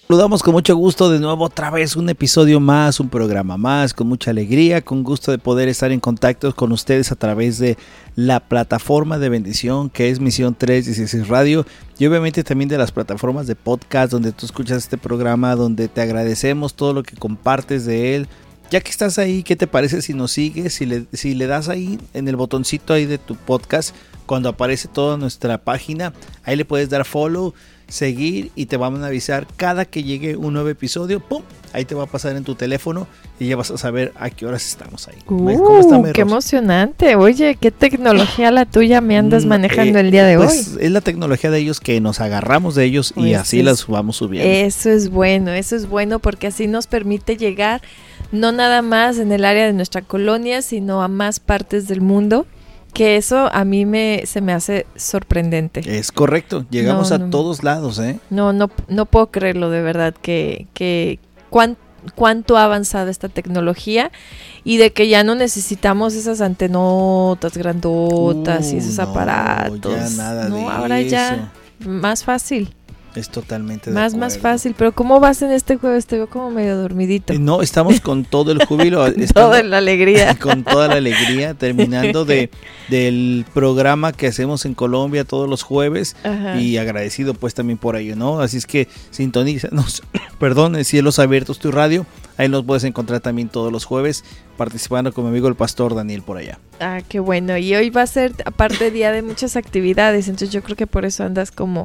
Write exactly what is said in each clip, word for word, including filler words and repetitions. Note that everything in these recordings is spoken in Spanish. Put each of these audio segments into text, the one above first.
Saludamos con mucho gusto de nuevo otra vez un episodio más, un programa más, con mucha alegría, con gusto de poder estar en contacto con ustedes a través de la plataforma de bendición que es Misión trescientos dieciséis Radio y obviamente también de las plataformas de podcast donde tú escuchas este programa, donde te agradecemos todo lo que compartes de él. Ya que estás ahí, ¿qué te parece si nos sigues? Si le, si le das ahí en el botoncito ahí de tu podcast, cuando aparece toda nuestra página, ahí le puedes dar follow, seguir y te van a avisar cada que llegue un nuevo episodio, ¡pum! Ahí te va a pasar en tu teléfono y ya vas a saber a qué horas estamos ahí. Uh, ¿Cómo está, Merros? ¡Qué emocionante! Oye, ¿qué tecnología la tuya me andas manejando eh, el día de pues hoy? Es la tecnología de ellos que nos agarramos de ellos pues y así es, las vamos subiendo. Eso es bueno, eso es bueno porque así nos permite llegar no nada más en el área de nuestra colonia, sino a más partes del mundo. Que eso a mí me se me hace sorprendente. Es correcto, llegamos no, a no, todos lados, ¿eh? No, no, no puedo creerlo de verdad que, que cuán, cuánto ha avanzado esta tecnología y de que ya no necesitamos esas antenotas grandotas uh, y esos no, aparatos. Ya nada no, de ahora eso. Ya más fácil. Es totalmente de Más, acuerdo. más fácil, pero ¿cómo vas en este jueves? Te veo como medio dormidito. No, estamos con todo el júbilo. con toda la alegría. Con toda la alegría, terminando de del programa que hacemos en Colombia todos los jueves. Ajá. Y agradecido pues también por ello, ¿no? Así es que sintonízanos, perdón, en Cielos Abiertos tu radio, ahí nos puedes encontrar también todos los jueves, participando con mi amigo el pastor Daniel por allá. Ah, qué bueno, y hoy va a ser aparte día de muchas actividades, entonces yo creo que por eso andas como...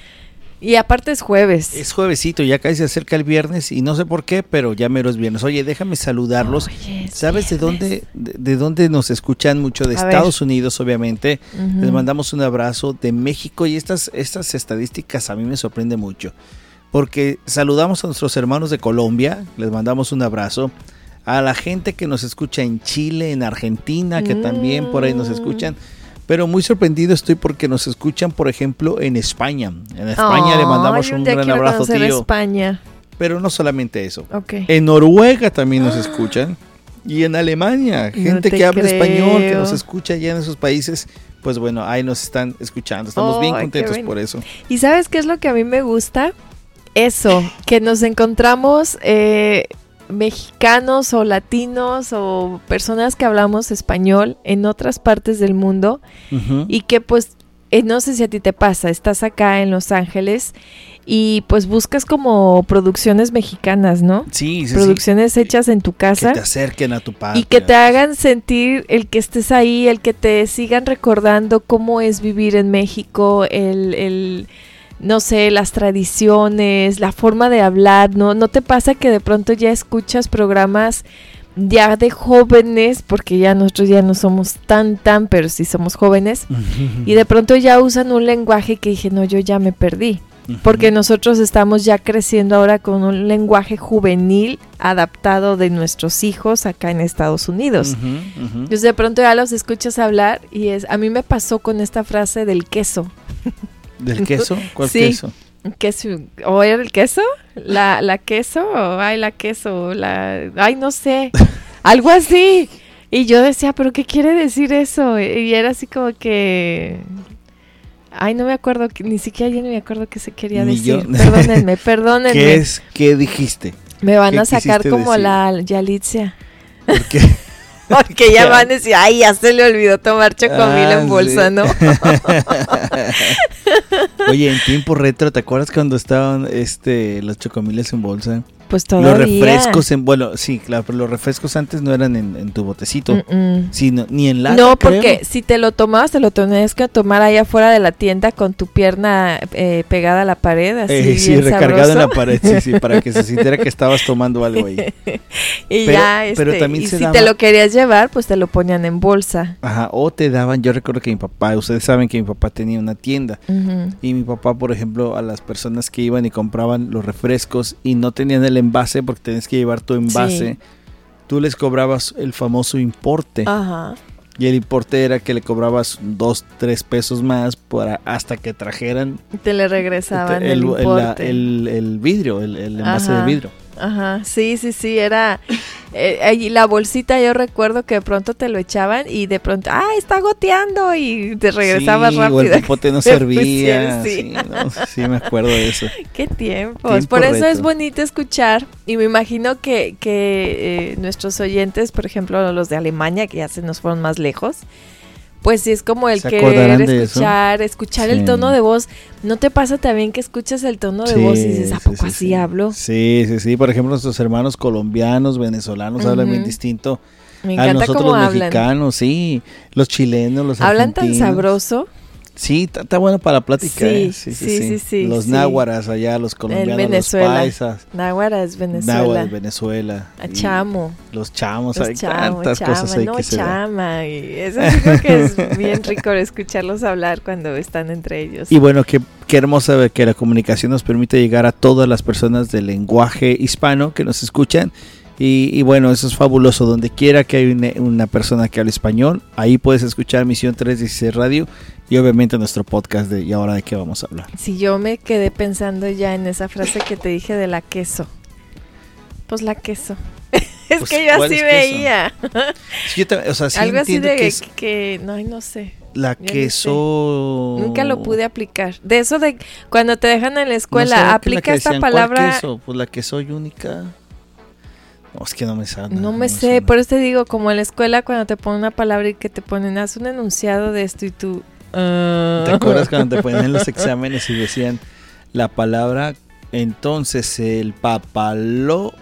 Y aparte es jueves. Es juevesito, ya casi se acerca el viernes y no sé por qué, pero ya mero es viernes. Oye, déjame saludarlos. Oye, ¿Sabes viernes. de dónde de, de dónde nos escuchan mucho? De A Estados ver. Unidos, obviamente. Uh-huh. Les mandamos un abrazo de México y estas, estas estadísticas a mí me sorprenden mucho. Porque saludamos a nuestros hermanos de Colombia, les mandamos un abrazo. A la gente que nos escucha en Chile, en Argentina, que mm. también por ahí nos escuchan. Pero muy sorprendido estoy porque nos escuchan, por ejemplo, en España. En España oh, le mandamos un gran abrazo, tío. España. Pero no solamente eso. Okay. En Noruega también nos escuchan. Y en Alemania, gente no que habla creo. español, que nos escucha allá en esos países. Pues bueno, ahí nos están escuchando. Estamos oh, bien contentos por eso. ¿Y sabes qué es lo que a mí me gusta? Eso, que nos encontramos... Eh, mexicanos o latinos o personas que hablamos español en otras partes del mundo uh-huh. y que pues eh, no sé si a ti te pasa, estás acá en Los Ángeles y pues buscas como producciones mexicanas, ¿no? Sí, sí, producciones sí. hechas en tu casa. Que te acerquen a tu patria. Y que te hagan sentir el que estés ahí, el que te sigan recordando cómo es vivir en México, el... el no sé, las tradiciones, la forma de hablar, ¿no? ¿No te pasa que de pronto ya escuchas programas ya de jóvenes, porque ya nosotros ya no somos tan, tan, pero sí somos jóvenes, uh-huh. y de pronto ya usan un lenguaje que dije, no, yo ya me perdí, uh-huh. porque nosotros estamos ya creciendo ahora con un lenguaje juvenil adaptado de nuestros hijos acá en Estados Unidos. Uh-huh, uh-huh. Entonces de pronto ya los escuchas hablar y es, a mí me pasó con esta frase del queso. ¿Del queso? ¿Cuál sí, queso? queso? ¿O era el queso? ¿La, la queso? ¿O ay, la queso? La, ay, no sé. Algo así. Y yo decía, ¿pero qué quiere decir eso? Y era así como que... Ay, no me acuerdo, ni siquiera yo no me acuerdo qué se quería ni decir. Yo. Perdónenme, perdónenme. ¿Qué es? ¿Qué dijiste? Me van a sacar como decir? La Yalitza. ¿Por qué? Porque ya van a decir, ay, ya se le olvidó tomar chocomil ah, en bolsa, sí. ¿no? Oye, en tiempo retro, ¿te acuerdas cuando estaban este los chocomiles en bolsa? Pues todavía. Los refrescos en, bueno, sí, claro, pero los refrescos antes no eran en, en tu botecito, Mm-mm. sino ni en lata. No, porque creo. si te lo tomabas, te lo tenías que tomar ahí afuera de la tienda con tu pierna eh, pegada a la pared, así eh, Sí, bien recargado sabroso. en la pared, sí, sí, para que se sintiera que estabas tomando algo ahí. y pero, ya, este, pero también y se si daba... te lo querías llevar, pues te lo ponían en bolsa. Ajá, o te daban, yo recuerdo que mi papá, ustedes saben que mi papá tenía una tienda, uh-huh. y mi papá, por ejemplo, a las personas que iban y compraban los refrescos y no tenían el envase porque tenías que llevar tu envase, sí. tú les cobrabas el famoso importe. Ajá. Y el importe era que le cobrabas dos, tres pesos más para hasta que trajeran. Te le regresaban el, el, el importe. El, el, el vidrio, el, el envase Ajá. de vidrio. Ajá, sí, sí, sí, era... Eh, y la bolsita yo recuerdo que de pronto te lo echaban y de pronto, ¡ah, está goteando! Y te regresabas sí, rápido. O el popote no servía. Sí. Sí, no, sí, me acuerdo de eso. ¡Qué tiempos! Tiempo Por eso reto. es bonito escuchar y me imagino que, que eh, nuestros oyentes, por ejemplo, los de Alemania, que ya se nos fueron más lejos, pues sí es como el ¿Se querer acordarán de escuchar, escuchar Sí. el tono de voz. ¿No te pasa también que escuchas el tono de Sí, voz y dices, ¿a sí, poco sí, así sí. hablo? Sí, sí, sí. Por ejemplo, nuestros hermanos colombianos, venezolanos hablan bien Ujú. distinto Me a encanta nosotros cómo los hablan. mexicanos, sí. Los chilenos, los Hablan tan argentinos. sabroso. Sí, está está bueno para plática. Sí, ¿eh? sí, sí, sí, sí, sí, sí, Los sí. náhuaras allá, los colombianos, los Venezuela. paisas. Náhuara es Venezuela. Náhuatl, Venezuela. A y chamo. Los chamos, Los hay chamo, tantas chama, cosas ahí no, que se dan. chama. Y eso sí creo que es bien rico escucharlos hablar cuando están entre ellos. Y bueno, qué, qué hermosa ver que la comunicación nos permite llegar a todas las personas del lenguaje hispano que nos escuchan. Y, y bueno, eso es fabuloso. Donde quiera que hay una, una persona que hable español, ahí puedes escuchar Misión trescientos dieciséis Radio y obviamente nuestro podcast de ¿y ahora de qué vamos a hablar? Si yo me quedé pensando ya en esa frase que te dije de la queso. Pues la queso. es Pues, que yo ¿cuál así es veía. Sí, yo también, o sea, sí Algo así entiendo de que que, es que no, ay, no sé. la yo no queso. Nunca lo pude aplicar. De eso de cuando te dejan en la escuela, ¿No será que aplica la que esta decían, ¿cuál palabra. queso? Pues la que soy única. No, es que no me sale. No me sé, por eso te digo, como en la escuela cuando te ponen una palabra y que te ponen, haz un enunciado de esto y tú... Uh... ¿Te acuerdas cuando te ponían en los exámenes y decían la palabra, entonces el papalo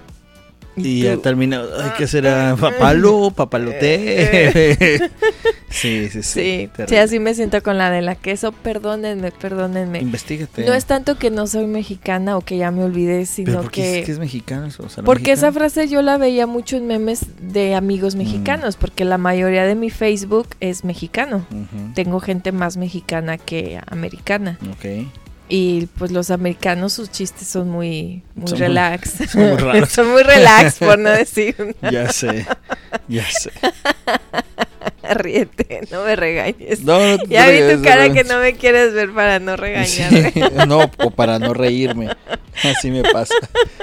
y ya termina, ay, ¿qué será? Papalo, papalote. sí, sí, sí. Sí, terrible. sí, así me siento con la de la queso, perdónenme, perdónenme. Investígate. No es tanto que no soy mexicana o que ya me olvidé, ¿Pero sino por qué que... es que es mexicano? O sea, Porque esa mexicano? frase yo la veía mucho en memes de amigos mexicanos, Mm. porque la mayoría de mi Facebook es mexicano. Ujú. Tengo gente más mexicana que americana. Ok. Y pues los americanos, sus chistes son muy, muy Son muy- relax. son muy raros. Son muy relax, por no decir. Ya sé, ya sé. Ríete, no me regañes. No, no te Ya vi ríes, tu cara no. que no me quieres ver para no regañarme. Sí, no, o para no reírme. Así me pasa.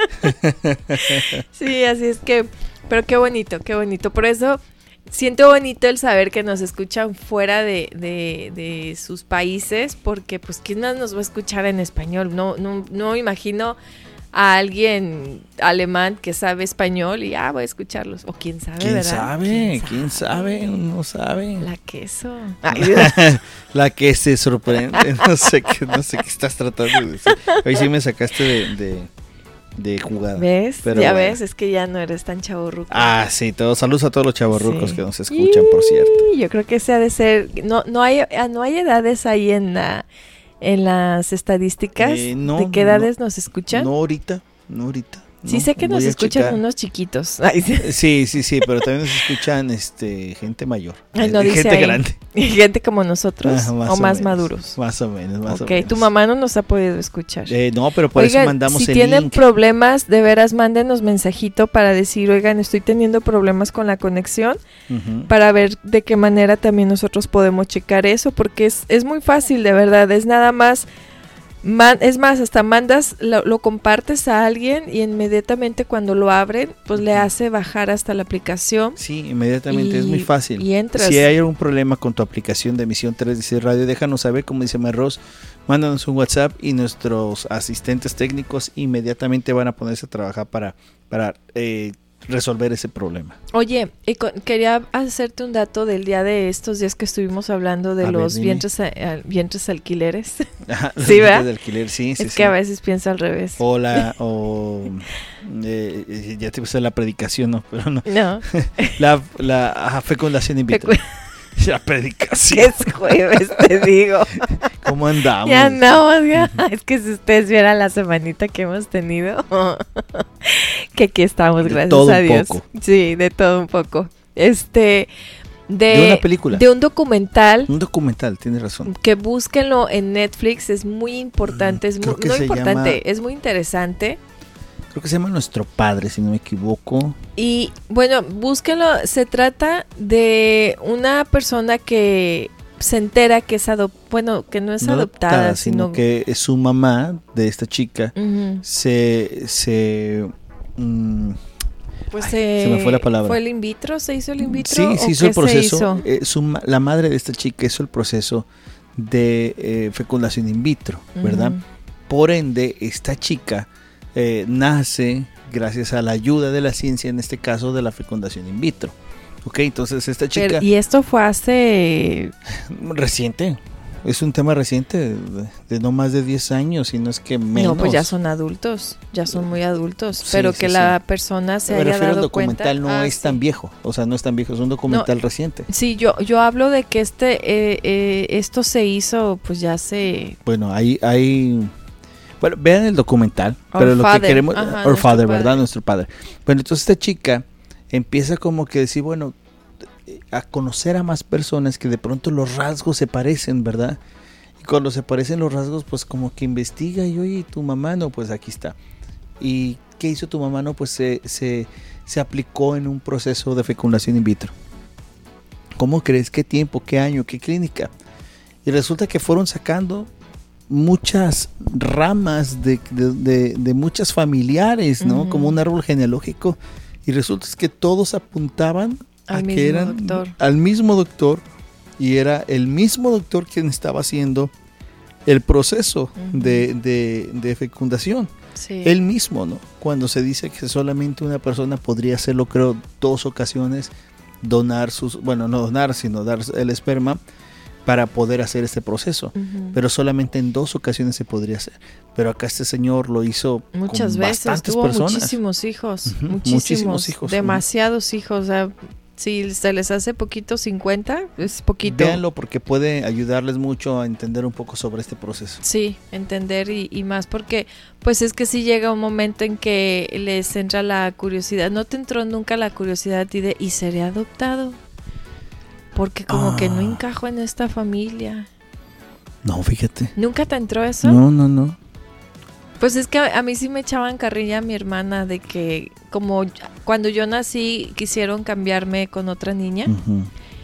Sí, así es que, pero qué bonito, qué bonito. Por eso siento bonito el saber que nos escuchan fuera de, de, de sus países, porque pues quién más nos va a escuchar en español. No, no, no imagino a alguien alemán que sabe español y ah, voy a escucharlos. O quién sabe, ¿Quién ¿verdad? sabe? ¿Quién sabe? No sabe. La queso. Ay, La que se sorprende. No sé qué, no sé qué estás tratando de decir. Hoy sí me sacaste de, de, de jugada. ¿Ves? Pero ya bueno. ves, es que ya no eres tan chavorruco. Ah, sí, todos. Saludos a todos los chavorrucos Sí. que nos escuchan, por cierto. Y yo creo que ese ha de ser. No, no hay, ah, no hay edades ahí en la, en las estadísticas. Eh, no, ¿De qué no, edades nos escuchan? No ahorita, no ahorita. Sí no, sé que nos voy a escuchan checar. unos chiquitos. Ay, sí. Sí, sí, sí, pero también nos escuchan este gente mayor. Ay, no eh, dice gente ahí. grande. Gente como nosotros Ah, o o más menos, maduros. Más o menos, más Ok, o menos. tu mamá no nos ha podido escuchar. Eh, no, pero por Oigan, eso mandamos si el tienen link. problemas, de veras mándenos mensajito para decir, oigan, estoy teniendo problemas con la conexión, Ujú. para ver de qué manera también nosotros podemos checar eso, porque es, es muy fácil, de verdad, es nada más, man- es más, hasta mandas, lo, lo compartes a alguien y inmediatamente cuando lo abren, pues le Ujú. hace bajar hasta la aplicación. Sí, inmediatamente, es muy y- fácil. y entras. Si hay algún problema con tu aplicación de Misión trescientos dieciséis Radio, déjanos saber, como dice Marros, mándanos un WhatsApp y nuestros asistentes técnicos inmediatamente van a ponerse a trabajar para, para eh, resolver ese problema. Oye, y con- quería hacerte un dato del día de estos días que estuvimos hablando de A ver, los dime. vientres, a- al- vientres alquileres. Ajá, los Sí, ¿verdad? de alquiler, sí, sí, es sí. que a veces pienso al revés. O la, o eh, eh, ya te puse la predicación, no, pero no. No, La, la ajá, fecundación in vitro. Fecu- La predicación. es jueves, te digo. ¿Cómo andamos? Ya andamos, ya. Es que si ustedes vieran la semanita que hemos tenido, que aquí estamos, De gracias todo a un Dios. poco. Sí, de todo un poco. Este, de, De una película. de un documental. Un documental, tienes razón. Que búsquenlo en Netflix, es muy importante, es Creo muy, que no se importante, llama- es muy interesante. Creo que se llama Nuestro Padre, si no me equivoco. Y bueno, búsquenlo, se trata de una persona que se entera que es adop bueno, que no es No adoptada, sino, sino, que es su mamá de esta chica Ujú. se se mm, Pues Ay, eh, se me fue la palabra. ¿Fue el in vitro? ¿Se hizo el in vitro? Sí, se hizo el proceso. Hizo? Eh, su, la madre de esta chica hizo el proceso de eh, fecundación in vitro, ¿verdad? Uh-huh. Por ende, esta chica eh, nace gracias a la ayuda de la ciencia, en este caso de la fecundación in vitro. Ok, entonces esta chica... Pero, ¿y esto fue hace...? Reciente. Es un tema reciente, de, de no más de diez años, y no es que menos. No, pues ya son adultos, ya son muy adultos, sí, pero sí, que sí. la persona se Me haya dado el documental cuenta. no ah, es sí. tan viejo, o sea, no es tan viejo, es un documental no, reciente. Sí, yo yo hablo de que este eh, eh, esto se hizo, pues ya se... Bueno, hay... hay bueno, vean el documental, Our pero lo father. que queremos... Ajá, Our Father, padre. ¿verdad? Nuestro padre. Bueno, entonces esta chica empieza como que decir, bueno, a conocer a más personas que de pronto los rasgos se parecen, ¿verdad? Y cuando se parecen los rasgos, pues como que investiga y oye, ¿tu mamá? No, pues aquí está. ¿Y qué hizo tu mamá? No, pues se, se, se aplicó en un proceso de fecundación in vitro. ¿Cómo crees? ¿Qué tiempo? ¿Qué año? ¿Qué clínica? Y resulta que fueron sacando muchas ramas de, de, de, de muchas familiares, ¿no? Uh-huh. Como un árbol genealógico. Y resulta que todos apuntaban al a mismo que eran doctor. al mismo doctor. Y era el mismo doctor quien estaba haciendo el proceso uh-huh. de, de, de fecundación. Sí. Él mismo, ¿no? Cuando se dice que solamente una persona podría hacerlo, creo, dos ocasiones, donar sus, bueno, no donar, sino dar el esperma para poder hacer este proceso. Uh-huh. Pero solamente en dos ocasiones se podría hacer. Pero acá este señor lo hizo muchas con veces, bastantes tuvo personas. muchísimos hijos, Uh-huh. muchísimos, muchísimos hijos. demasiados uh-huh. hijos, o sea, si se les hace poquito cincuenta, es poquito. Véanlo porque puede ayudarles mucho a entender un poco sobre este proceso. Sí, entender y, y más porque pues es que sí llega un momento en que les entra la curiosidad. ¿No te entró nunca la curiosidad a ti de ¿y seré adoptado? Porque como ah. que no encajo en esta familia. No, fíjate. ¿Nunca te entró eso? No, no, no. Pues es que a mí sí me echaban carrilla a mi hermana de que como cuando yo nací quisieron cambiarme con otra niña uh-huh.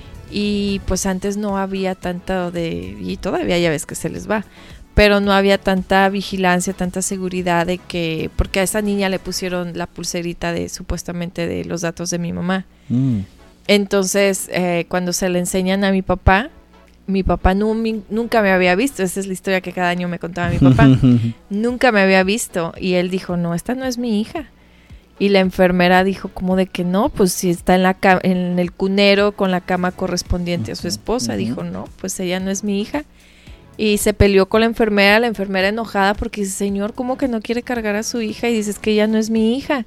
y pues antes no había tanta de, y todavía ya ves que se les va, pero no había tanta vigilancia, tanta seguridad de que, porque a esa niña le pusieron la pulserita de supuestamente de los datos de mi mamá. Mm. Entonces eh, cuando se le enseñan a mi papá, mi papá no, mi, nunca me había visto, esa es la historia que cada año me contaba mi papá, nunca me había visto y él dijo, no, esta no es mi hija. Y la enfermera dijo como de que no, pues si está en la ca- en el cunero con la cama correspondiente uh-huh, a su esposa, uh-huh. dijo no, pues ella no es mi hija. Y se peleó con la enfermera, la enfermera enojada porque dice, señor, ¿cómo que no quiere cargar a su hija? Y dice, es que ella no es mi hija.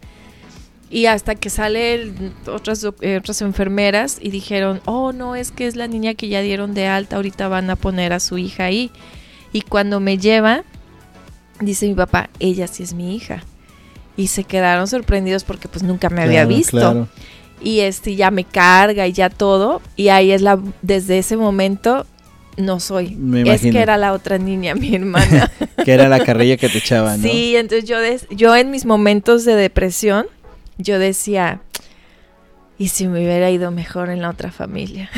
Y hasta que salen otras, eh, otras enfermeras y dijeron, oh, no, es que es la niña que ya dieron de alta, ahorita van a poner a su hija ahí. Y cuando me lleva, dice mi papá, ella sí es mi hija. Y se quedaron sorprendidos porque pues nunca me claro, había visto. Claro. Y este ya me carga y ya todo. Y ahí es la, desde ese momento, no soy. Me es imagino. que era la otra niña, mi hermana. Que era la carrilla que te echaba, ¿no? Sí, entonces yo, des, yo en mis momentos de depresión, yo decía, ¿y si me hubiera ido mejor en la otra familia?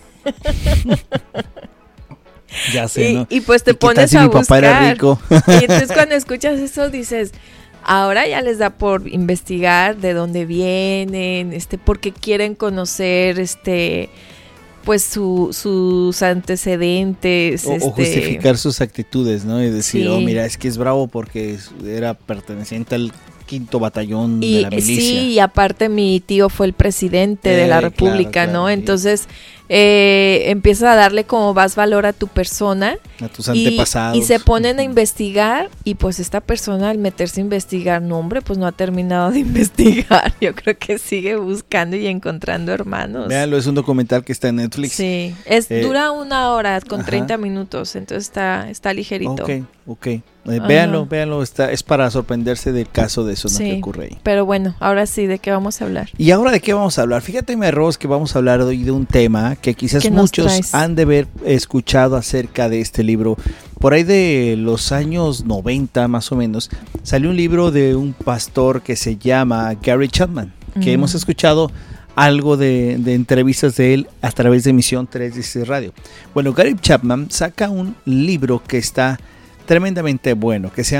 Ya sé, y, ¿no? Y pues te ¿Y pones si a mi buscar. Papá era rico? Y entonces cuando escuchas eso dices, ahora ya les da por investigar de dónde vienen, este, porque quieren conocer, este, pues su, sus antecedentes. O, este... o justificar sus actitudes, ¿no? Y decir, sí. oh, mira, es que es bravo porque era perteneciente al quinto batallón y, de la milicia. Sí, y aparte mi tío fue el presidente eh, de la república, claro, claro, ¿no? Entonces eh, empiezas a darle como más valor a tu persona. A tus antepasados. Y, y se ponen a investigar y pues esta persona al meterse a investigar, no hombre, pues no ha terminado de investigar. Yo creo que sigue buscando y encontrando hermanos. Véanlo, es un documental que está en Netflix. Sí, es, eh, dura una hora con ajá. treinta minutos, entonces está, está ligerito. Ok, ok. Eh, véanlo, véanlo, está, es para sorprenderse del caso de eso, ¿no? Sí, que ocurre ahí. Pero bueno, ahora sí, ¿de qué vamos a hablar? Y ahora, ¿de qué vamos a hablar? Fíjate, Rose, que vamos a hablar hoy de un tema que quizás muchos traes? han de haber escuchado acerca de este libro. Por ahí de los años noventa, más o menos, salió un libro de un pastor que se llama Gary Chapman, que mm. hemos escuchado algo de, de entrevistas de él a través de Misión trescientos dieciséis Radio. Bueno, Gary Chapman saca un libro que está tremendamente bueno, que se llama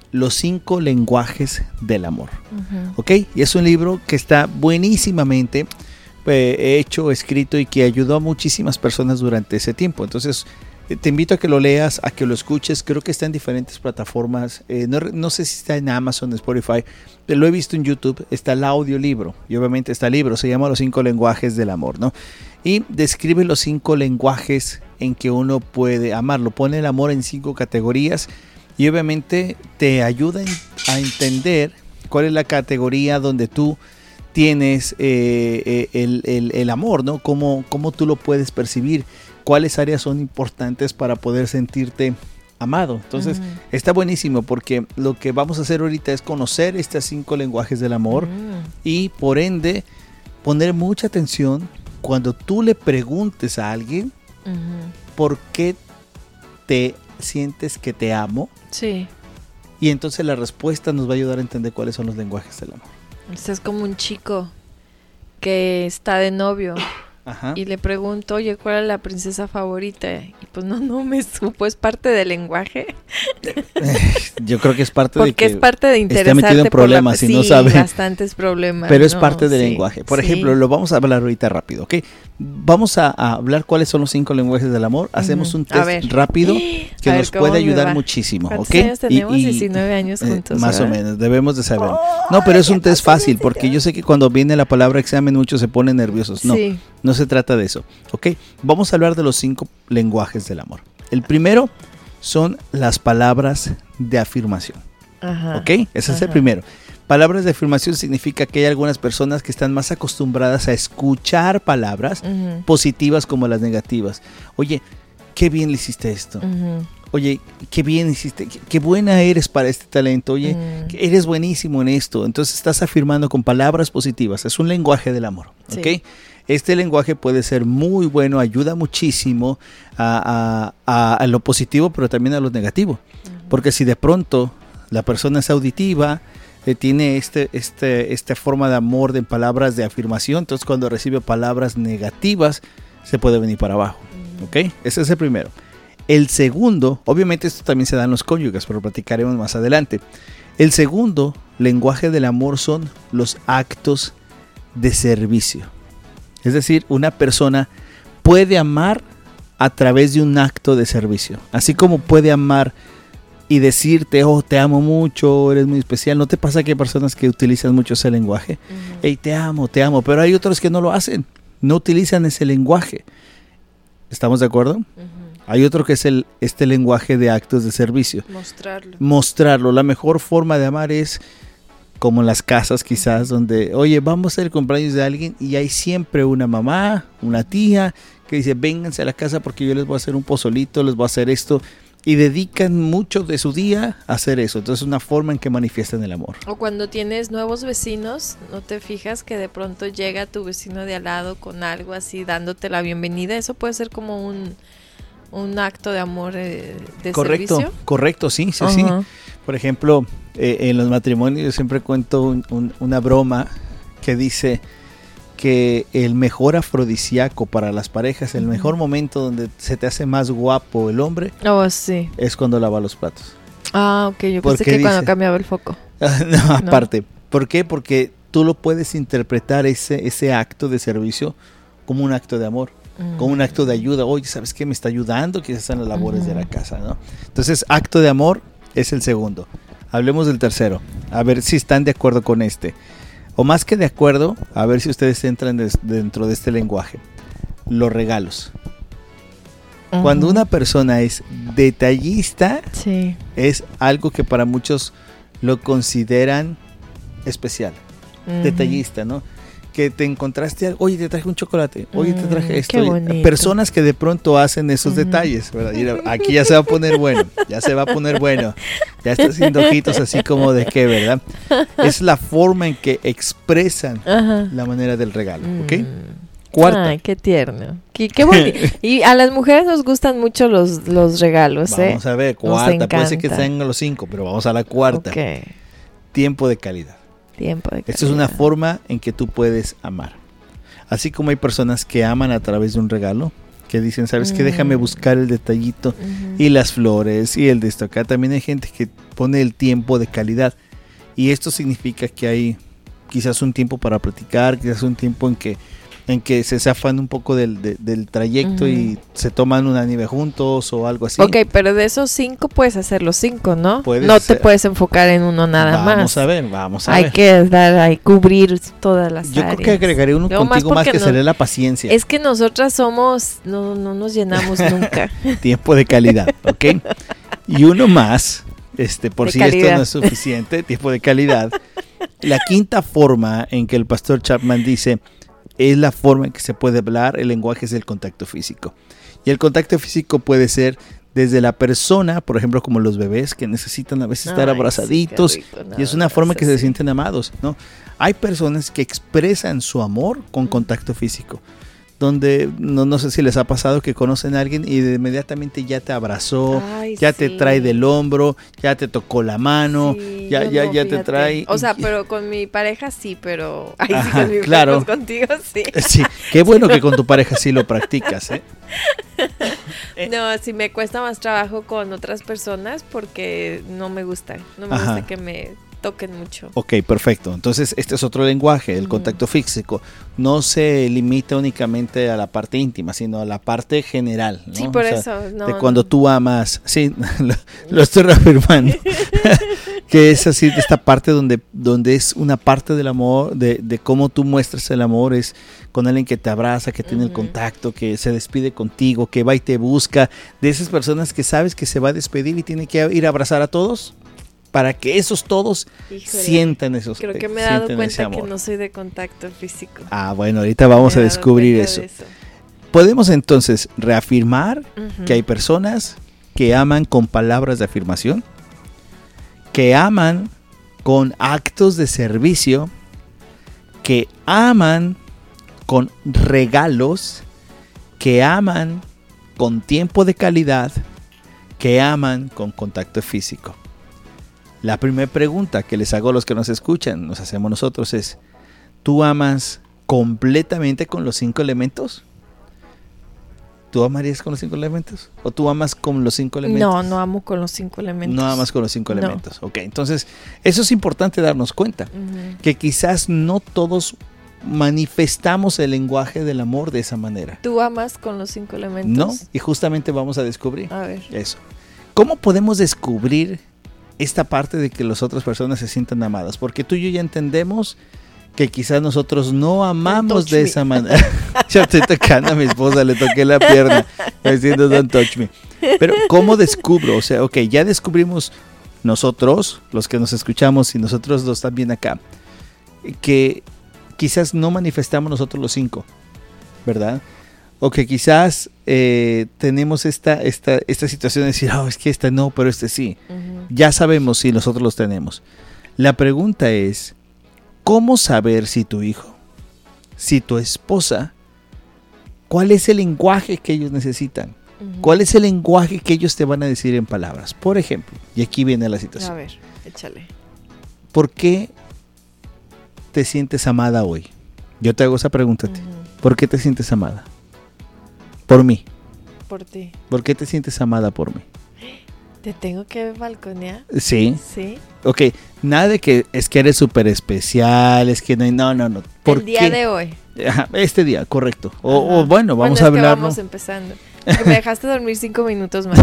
Los cinco lenguajes del amor. Ujú. ¿Ok? Y es un libro que está buenísimamente eh, hecho, escrito y que ayudó a muchísimas personas durante ese tiempo. Entonces, eh, te invito a que lo leas, a que lo escuches. Creo que está en diferentes plataformas. Eh, no, no sé si está en Amazon, Spotify. Pero lo he visto en YouTube. Está el audiolibro. Y obviamente está el libro. Se llama Los cinco lenguajes del amor, ¿no? Y describe los cinco lenguajes en que uno puede amarlo. Pone el amor en cinco categorías. Y obviamente te ayuda a entender cuál es la categoría donde tú tienes eh, el, el, el amor, ¿no? Cómo, cómo tú lo puedes percibir, cuáles áreas son importantes para poder sentirte amado. Entonces, uh-huh. está buenísimo porque lo que vamos a hacer ahorita es conocer estos cinco lenguajes del amor uh-huh. y por ende poner mucha atención cuando tú le preguntes a alguien uh-huh. por qué te sientes que te amo. Sí. Y entonces la respuesta nos va a ayudar a entender cuáles son los lenguajes del amor. Este es como un chico que está de novio. Ajá. Y le pregunto, oye, ¿cuál es la princesa favorita? Y pues no, no me supo, ¿es parte del lenguaje? Yo creo que es parte Porque de que es parte de interesarte está metido en problemas por la... y sí, no sabe. bastantes problemas. Pero es no, parte del sí, lenguaje. Por sí. ejemplo, lo vamos a hablar ahorita rápido, ¿ok? Vamos a, a hablar cuáles son los cinco lenguajes del amor. Hacemos uh-huh. un test rápido que ver, nos puede ayudar muchísimo, ¿ok? Años tenemos? Y, y, diecinueve años juntos, eh, Más ¿verdad? o menos, debemos de saber. No, pero es un test fácil, porque yo sé que cuando viene la palabra examen muchos se ponen nerviosos. No, sí. no se trata de eso, ¿ok? Vamos a hablar de los cinco lenguajes del amor. El primero son las palabras de afirmación. Ajá, ¿ok? Ese ajá. es el primero. Palabras de afirmación significa que hay algunas personas que están más acostumbradas a escuchar palabras uh-huh. positivas como las negativas. Oye, qué bien le hiciste esto. Uh-huh. Oye, qué bien hiciste, qué, qué buena eres para este talento. Oye, uh-huh. eres buenísimo en esto. Entonces estás afirmando con palabras positivas. Es un lenguaje del amor, ¿ok? Sí. Este lenguaje puede ser muy bueno, ayuda muchísimo a, a, a, a lo positivo, pero también a lo negativo. Uh-huh. Porque si de pronto la persona es auditiva, eh, tiene este, este, esta forma de amor, de palabras de afirmación, entonces cuando recibe palabras negativas, se puede venir para abajo. Uh-huh. ¿Ok? Ese es el primero. El segundo, obviamente esto también se da en los cónyuges, pero platicaremos más adelante. El segundo lenguaje del amor son los actos de servicio. Es decir, una persona puede amar a través de un acto de servicio. Así como puede amar y decirte, oh, te amo mucho, eres muy especial. ¿No te pasa que hay personas que utilizan mucho ese lenguaje? Uh-huh. Hey, te amo, te amo. Pero hay otros que no lo hacen. No utilizan ese lenguaje. ¿Estamos de acuerdo? Uh-huh. Hay otro que es el, este lenguaje de actos de servicio. Mostrarlo. Mostrarlo. La mejor forma de amar es como en las casas quizás, donde, oye, vamos a el cumpleaños de alguien y hay siempre una mamá, una tía que dice, vénganse a la casa porque yo les voy a hacer un pozolito, les voy a hacer esto, y dedican mucho de su día a hacer eso. Entonces es una forma en que manifiestan el amor. O cuando tienes nuevos vecinos, ¿no te fijas que de pronto llega tu vecino de al lado con algo así, dándote la bienvenida? Eso puede ser como un, un acto de amor eh, de correcto, servicio. Correcto, sí, sí, uh-huh. sí. Por ejemplo, eh, en los matrimonios yo siempre cuento un, un, una broma que dice que el mejor afrodisíaco para las parejas, el mejor momento donde se te hace más guapo el hombre, oh, sí. es cuando lava los platos. Ah, ok, yo pensé que dice, cuando cambiaba el foco. no, aparte. No. ¿Por qué? Porque tú lo puedes interpretar ese, ese acto de servicio como un acto de amor, mm. como un acto de ayuda. Oye, ¿sabes qué? Me está ayudando quizás en las labores mm. de la casa, ¿no? Entonces, acto de amor es el segundo. Hablemos del tercero. A ver si están de acuerdo con este. O más que de acuerdo, a ver si ustedes entran des, dentro de este lenguaje. Los regalos. Uh-huh. Cuando una persona es detallista, sí. es algo que para muchos lo consideran especial. Uh-huh. Detallista, ¿no? Que te encontraste algo, oye, te traje un chocolate, oye, te traje esto. Qué personas que de pronto hacen esos uh-huh. detalles, ¿verdad? Y aquí ya se va a poner bueno, ya se va a poner bueno. Ya está haciendo ojitos así como de qué, ¿verdad? Es la forma en que expresan uh-huh. la manera del regalo, ¿ok? Mm. Cuarta. Ay, qué tierno. Qué, qué bonito. Y a las mujeres nos gustan mucho los, los regalos, ¿eh? Vamos a ver, cuarta. Puede ser que sean los cinco, pero vamos a la cuarta. Okay. Tiempo de calidad. Tiempo de calidad. Esta es una forma en que tú puedes amar. Así como hay personas que aman a través de un regalo, que dicen, ¿sabes qué? Déjame buscar el detallito uh-huh. y las flores y el de esto acá. También hay gente que pone el tiempo de calidad y esto significa que hay quizás un tiempo para platicar, quizás un tiempo en que en que se zafan un poco del, de, del trayecto uh-huh. y se toman una nieve juntos o algo así. Ok, pero de esos cinco puedes hacer los cinco, ¿no? Puedes no ser. Te puedes enfocar en uno nada vamos más. Vamos a ver, vamos a hay ver. Hay que dar, hay cubrir todas las Yo áreas. creo que agregaré uno Luego contigo más, más que no, sería la paciencia. Es que nosotras somos, no, no nos llenamos nunca. Tiempo de calidad, ¿ok? Y uno más, este, por de si calidad. Esto no es suficiente, tiempo de calidad. La quinta forma en que el pastor Chapman dice es la forma en que se puede hablar, el lenguaje es el contacto físico. Y el contacto físico puede ser desde la persona, por ejemplo, como los bebés que necesitan a veces estar Ay, abrazaditos sí, rico, no, y es una forma que sí. se sienten amados, ¿no? Hay personas que expresan su amor con contacto físico, donde no, no sé si les ha pasado que conocen a alguien y de inmediatamente ya te abrazó, Ay, ya sí. te trae del hombro, ya te tocó la mano, sí, ya ya no, ya te trae. O sea, pero con mi pareja sí, pero ay, Ajá, sí, con mi claro. contigo sí. Sí, qué bueno que con tu pareja sí lo practicas, ¿eh? No, sí me cuesta más trabajo con otras personas porque no me gusta, no me Ajá. gusta que me toquen mucho. Ok, perfecto. Entonces, este es otro lenguaje, el uh-huh. contacto físico. No se limita únicamente a la parte íntima, sino a la parte general, ¿no? Sí, por o sea, eso. No, de cuando no. tú amas, sí, lo, lo estoy reafirmando, que es así, de esta parte donde, donde es una parte del amor, de, de cómo tú muestras el amor, es con alguien que te abraza, que tiene uh-huh. el contacto, que se despide contigo, que va y te busca, de esas personas que sabes que se va a despedir y tiene que ir a abrazar a todos. Para que esos todos Híjole, sientan esos Creo que me he dado cuenta que no soy de contacto físico. Ah, bueno, ahorita vamos a descubrir eso. eso. Podemos entonces reafirmar uh-huh. que hay personas que aman con palabras de afirmación, que aman con actos de servicio, que aman con regalos, que aman con tiempo de calidad, que aman con contacto físico. La primera pregunta que les hago a los que nos escuchan, nos hacemos nosotros es, ¿tú amas completamente con los cinco elementos? ¿Tú amarías con los cinco elementos? ¿O tú amas con los cinco elementos? No, no amo con los cinco elementos. No amas con los cinco no. elementos. Ok, entonces eso es importante darnos cuenta, uh-huh. que quizás no todos manifestamos el lenguaje del amor de esa manera. ¿Tú amas con los cinco elementos? No, y justamente vamos a descubrir a ver. eso. ¿Cómo podemos descubrir esta parte de que las otras personas se sientan amadas? Porque tú y yo ya entendemos que quizás nosotros no amamos de me. esa manera. Yo estoy tocando a mi esposa, le toqué la pierna, diciendo don't touch me. Pero ¿cómo descubro? O sea, ok, ya descubrimos nosotros, los que nos escuchamos y nosotros dos también acá, que quizás no manifestamos nosotros los cinco, ¿verdad? O que quizás eh, tenemos esta, esta, esta situación de decir, oh, es que este no, pero este sí. Uh-huh. Ya sabemos si nosotros los tenemos. La pregunta es, ¿cómo saber si tu hijo, si tu esposa, cuál es el lenguaje que ellos necesitan? Uh-huh. ¿Cuál es el lenguaje que ellos te van a decir en palabras? Por ejemplo, y aquí viene la situación. A ver, échale. ¿Por qué te sientes amada hoy? Yo te hago esa pregunta a ti. Uh-huh. ¿Por qué te sientes amada? Por mí. Por ti. ¿Por qué te sientes amada por mí? ¿Te tengo que balconear? Sí. Sí. Ok, nada de que es que eres súper especial, es que no hay, no, no, no. ¿Por El día qué? de hoy. Ajá, este día, correcto. O, o bueno, vamos bueno, a hablar. Vamos empezando. Me dejaste dormir cinco minutos más.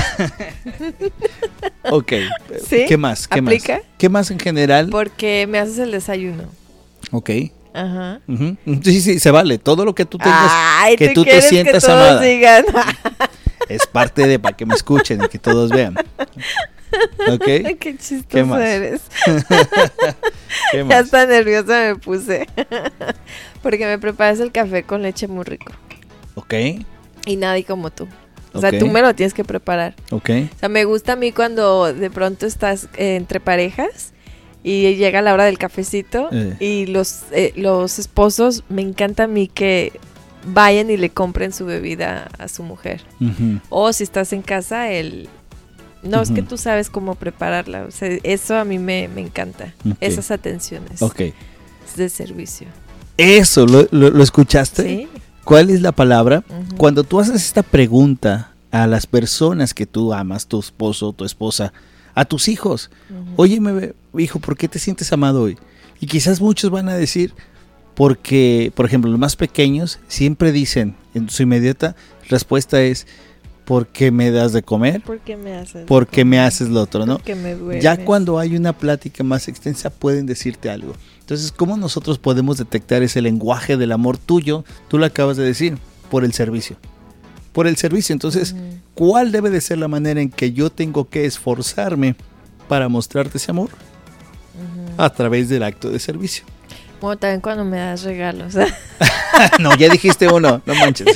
Ok. ¿Sí? ¿Qué más? ¿Qué ¿Aplica? más? ¿Qué más en general? Porque me haces el desayuno. Ok. Ajá. Uh-huh. Sí, sí, se vale. Todo lo que tú tengas, Ay, que tú, tú te sientas que todos amada. Digan. Es parte de para que me escuchen y que todos vean. ¿Ok? Qué chistoso ¿Qué más? eres. ¿Qué más? Ya hasta nerviosa me puse. Porque me preparas el café con leche muy rico. Ok. Y nadie como tú. O okay. sea, tú me lo tienes que preparar. Ok. O sea, me gusta a mí cuando de pronto estás eh, entre parejas y llega la hora del cafecito eh. y los, eh, los esposos, me encanta a mí que vayan y le compren su bebida a su mujer. Uh-huh. O si estás en casa, el... No, uh-huh. es que tú sabes cómo prepararla. O sea, eso a mí me, me encanta. Okay. Esas atenciones. Ok. Es de servicio. Eso, ¿lo, lo, lo escuchaste? Sí. ¿Cuál es la palabra? Uh-huh. Cuando tú haces esta pregunta a las personas que tú amas, tu esposo, tu esposa, a tus hijos, uh-huh. Óyeme, hijo, ¿por qué te sientes amado hoy? Y quizás muchos van a decir, porque, por ejemplo, los más pequeños siempre dicen, en su inmediata respuesta es, ¿por qué me das de comer? ¿Por qué me haces? ¿Por qué me haces lo otro? ¿No? ¿Por qué me duermes? Ya cuando hay una plática más extensa pueden decirte algo. Entonces, ¿cómo nosotros podemos detectar ese lenguaje del amor tuyo? Tú lo acabas de decir, por el servicio. Por el servicio. Entonces, uh-huh. ¿Cuál debe de ser la manera en que yo tengo que esforzarme para mostrarte ese amor? Uh-huh. A través del acto de servicio. Bueno, también cuando me das regalos. No, ya dijiste uno, no manches.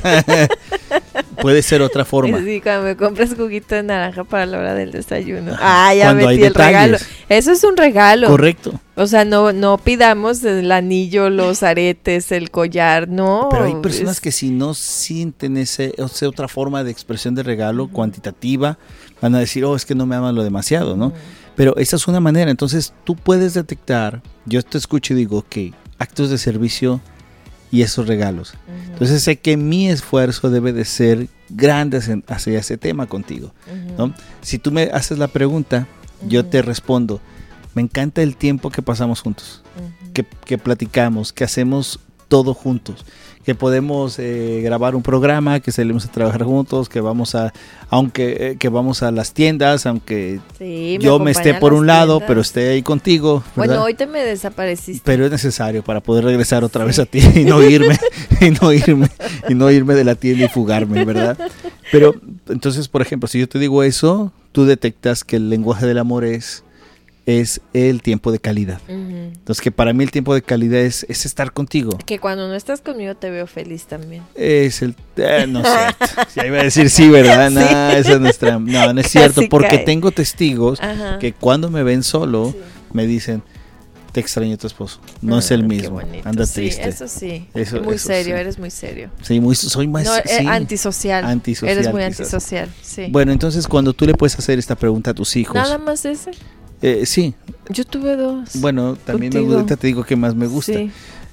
Puede ser otra forma. Sí, cuando me compras juguito de naranja para la hora del desayuno. Ah, ya cuando metí el regalo. Eso es un regalo. Correcto. O sea, no, no pidamos el anillo, los aretes, el collar, no. Pero hay personas es... que si no sienten ese, o sea, otra forma de expresión de regalo uh-huh. cuantitativa, van a decir, oh, es que no me aman lo demasiado, ¿no? Uh-huh. Pero esa es una manera. Entonces tú puedes detectar, yo te escucho y digo, ok, actos de servicio y esos regalos. Uh-huh. Entonces sé que mi esfuerzo debe de ser grande hacia ese tema contigo, uh-huh. ¿no? Si tú me haces la pregunta, uh-huh. yo te respondo, me encanta el tiempo que pasamos juntos, uh-huh. que, que platicamos, que hacemos todo juntos, que podemos eh, grabar un programa, que salimos a trabajar juntos, que vamos a, aunque eh, que vamos a las tiendas, aunque sí, me yo me esté por un lado, tiendas. Pero esté ahí contigo, ¿verdad? Bueno, hoy te me desapareciste. Pero es necesario para poder regresar otra sí. vez a ti y no irme, y no irme, y no irme de la tienda y fugarme, ¿verdad? Pero entonces, por ejemplo, si yo te digo eso, tú detectas que el lenguaje del amor es es el tiempo de calidad. Uh-huh. Entonces, que para mí el tiempo de calidad es, es estar contigo. Que cuando no estás conmigo te veo feliz también. Es el... Eh, no es cierto. Ya iba a decir sí, ¿verdad? No, sí. Esa es nuestra... No, no es cierto. Porque cae. Tengo testigos uh-huh. que cuando me ven solo, sí. me dicen, te extraño a tu esposo. No uh-huh. es el mismo. Anda sí, triste. Eso sí. Eso, muy eso serio, sí. Eres muy serio. Sí, muy, soy más... No, sí. eh, antisocial. Antisocial. Eres muy antisocial, sí. Bueno, entonces cuando tú le puedes hacer esta pregunta a tus hijos... Nada más ese. Eh, sí. Yo tuve dos. Bueno, también me, ahorita te digo que más me gusta. Sí.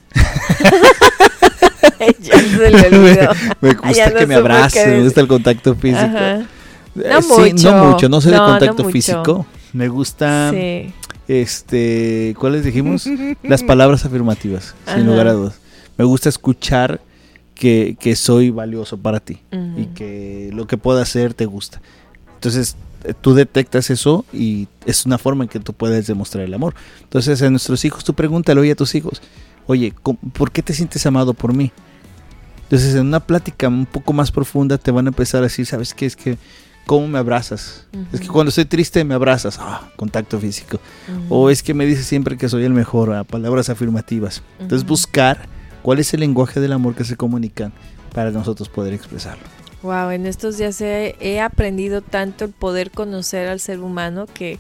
Ya se le olvidó. me, me gusta no que me abrace, me gusta el contacto físico. Ajá. No eh, mucho. Sí, no mucho, no soy no, de contacto no físico. Me gusta, sí. este, ¿cuáles dijimos? Las palabras afirmativas, Ajá. sin lugar a dudas. Me gusta escuchar que, que soy valioso para ti uh-huh. y que lo que puedo hacer te gusta. Entonces, tú detectas eso y es una forma en que tú puedes demostrar el amor. Entonces a nuestros hijos, tú pregúntale hoy a tus hijos, oye, ¿por qué te sientes amado por mí? Entonces en una plática un poco más profunda te van a empezar a decir, ¿sabes qué? Es que, ¿cómo me abrazas? Uh-huh. Es que cuando estoy triste me abrazas, ah, contacto físico. Uh-huh. O es que me dices siempre que soy el mejor, ah, palabras afirmativas. Uh-huh. Entonces buscar cuál es el lenguaje del amor que se comunican para nosotros poder expresarlo. Wow, en estos días he, he aprendido tanto el poder conocer al ser humano que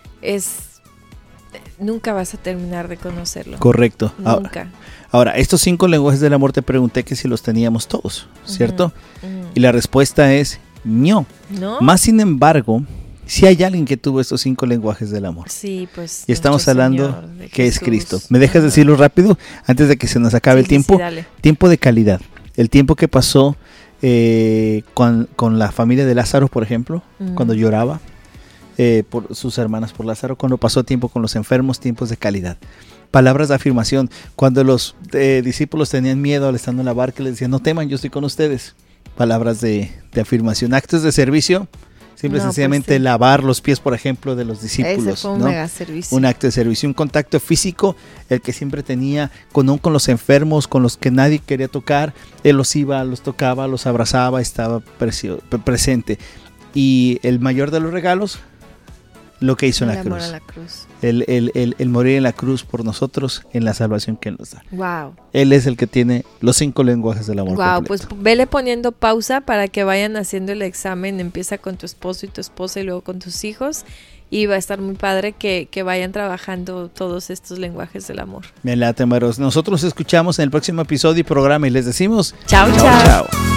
es nunca vas a terminar de conocerlo. Correcto. Nunca. Ahora, ahora, estos cinco lenguajes del amor te pregunté que si los teníamos todos, ¿cierto? Uh-huh, uh-huh. Y la respuesta es no. ¿No? Más sin embargo, si hay alguien que tuvo estos cinco lenguajes del amor. Sí, pues. Y estamos hablando que es Cristo. ¿Me dejas uh-huh. decirlo rápido antes de que se nos acabe sí, el tiempo? Sí, dale. Tiempo de calidad. El tiempo que pasó Eh, con, con la familia de Lázaro, por ejemplo, uh-huh. cuando lloraba eh, por sus hermanas por Lázaro, cuando pasó tiempo con los enfermos, tiempos de calidad. Palabras de afirmación, cuando los eh, discípulos tenían miedo al estando en la barca, les decían, no teman, yo estoy con ustedes. Palabras de, de afirmación. Actos de servicio, simple y no, sencillamente pues sí. lavar los pies, por ejemplo, de los discípulos. Ese fue un ¿no? mega servicio. Un acto de servicio, un contacto físico, el que siempre tenía con, con los enfermos, con los que nadie quería tocar, él los iba, los tocaba, los abrazaba, estaba precio, presente. Y el mayor de los regalos, lo que hizo en la cruz. El amor a la cruz. El, el, el, el morir en la cruz por nosotros en la salvación que Él nos da. Wow. Él es el que tiene los cinco lenguajes del amor. Wow, completo. pues vele poniendo pausa para que vayan haciendo el examen. Empieza con tu esposo y tu esposa y luego con tus hijos. Y va a estar muy padre que, que vayan trabajando todos estos lenguajes del amor. Me late, Maros. Nosotros escuchamos en el próximo episodio y programa y les decimos chao, chao. chao. chao.